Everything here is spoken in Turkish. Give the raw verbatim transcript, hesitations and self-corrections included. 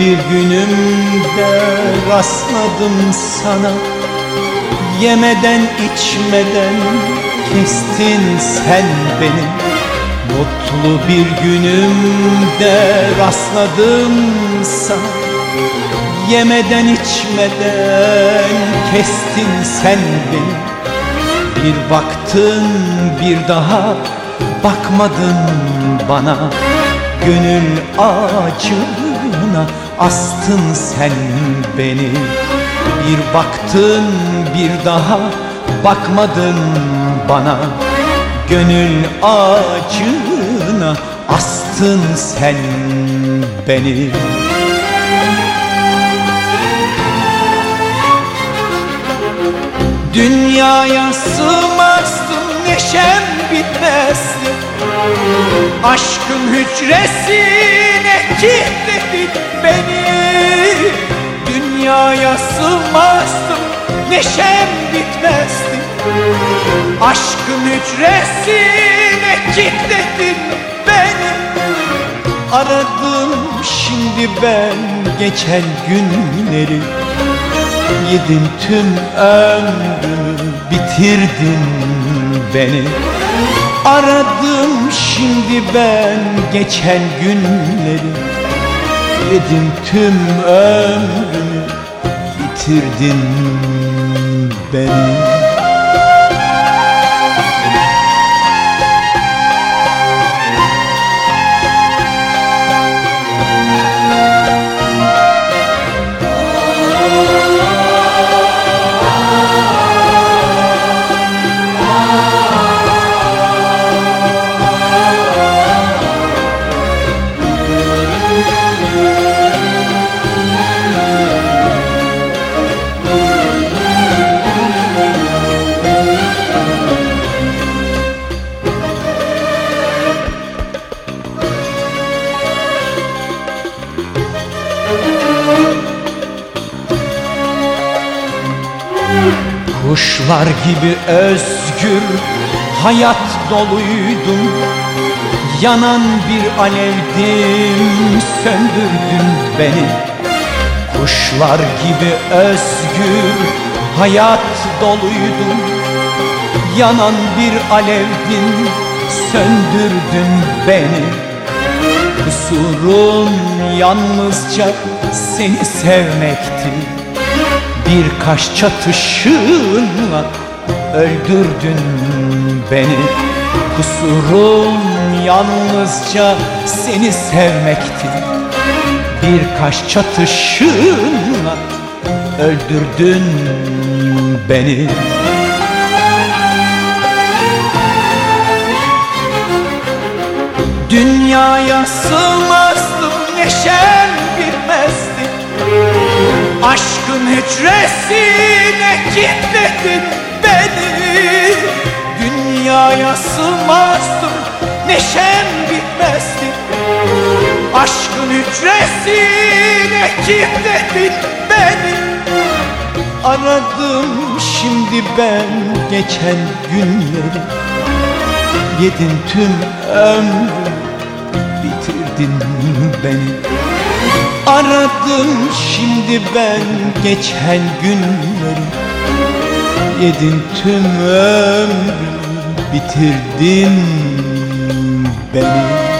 bir günümde rastladım sana. Yemeden içmeden kestin sen beni. Mutlu bir günümde rastladım sana. Yemeden içmeden kestin sen beni. Bir baktın bir daha bakmadın bana. Gönül ağacına astın sen beni. Bir baktın bir daha bakmadın bana. Gönül ağacına astın sen beni. Dünyaya sığmazdım, neşem bitmezdi. Aşkın hücresine kilitledin beni. Dünyaya sığmazdım, neşem bitmezdi. Aşkın hücresine kilitledin beni. Aradım şimdi ben geçen günleri. Yedin tüm ömrümü, bitirdin beni. Aradım şimdi ben geçen günleri. Yedin tüm ömrümü, bitirdin beni. Kuşlar gibi özgür hayat doluydum. Yanan bir alevdim, söndürdün beni. Kuşlar gibi özgür hayat doluydum. Yanan bir alevdin, söndürdün beni. Kusurum yalnızca seni sevmekti. Birkaç çatışınla öldürdün beni. Kusurum yalnızca seni sevmekti. Birkaç çatışınla öldürdün beni. Dünyaya sığmazdım, neşem bitmezdi. Aşkın hücresine kilitledin beni. Dünyaya sığmazdım, neşem bitmezdi. Aşkın hücresine kilitledin beni. Aradım şimdi ben geçen günleri. Yedin tüm ömrümü, bitirdin beni. Aradım şimdi ben geçen günleri. Yedin tüm ömrümü, bitirdin beni.